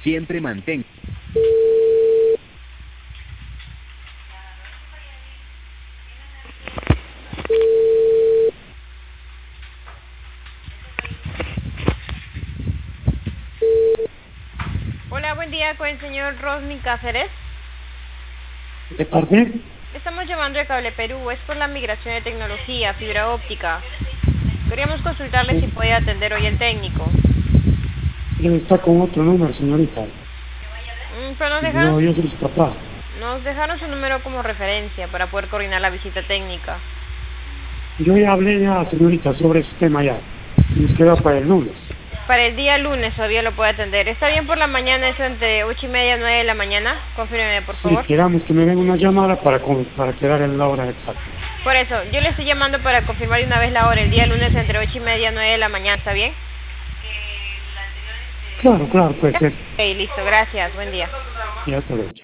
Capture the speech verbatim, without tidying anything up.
Siempre mantén. Hola, buen día, con el señor Rosny Cáceres. ¿De parte? Estamos llamando de Cable Perú, es por la migración de tecnología, fibra óptica. Queríamos consultarle si puede atender hoy el técnico. Él está con otro número, señorita. Mm, pero nos No, dejaron, yo soy su papá. nos dejaron su número como referencia para poder coordinar la visita técnica. Yo ya hablé ya, señorita, sobre ese tema ya. Nos queda para el lunes. Para el día lunes todavía lo puede atender. ¿Está bien por la mañana, eso entre ocho y media y nueve de la mañana? Confírmeme, por Sí, favor. quedamos que me den una llamada para, con- para quedar en la hora exacta. Por eso, yo le estoy llamando para confirmar de una vez la hora, el día lunes entre ocho y media y nueve de la mañana, ¿está bien? Claro, claro, puede ser. Ok, listo, gracias, buen día. Ya te lo he dicho.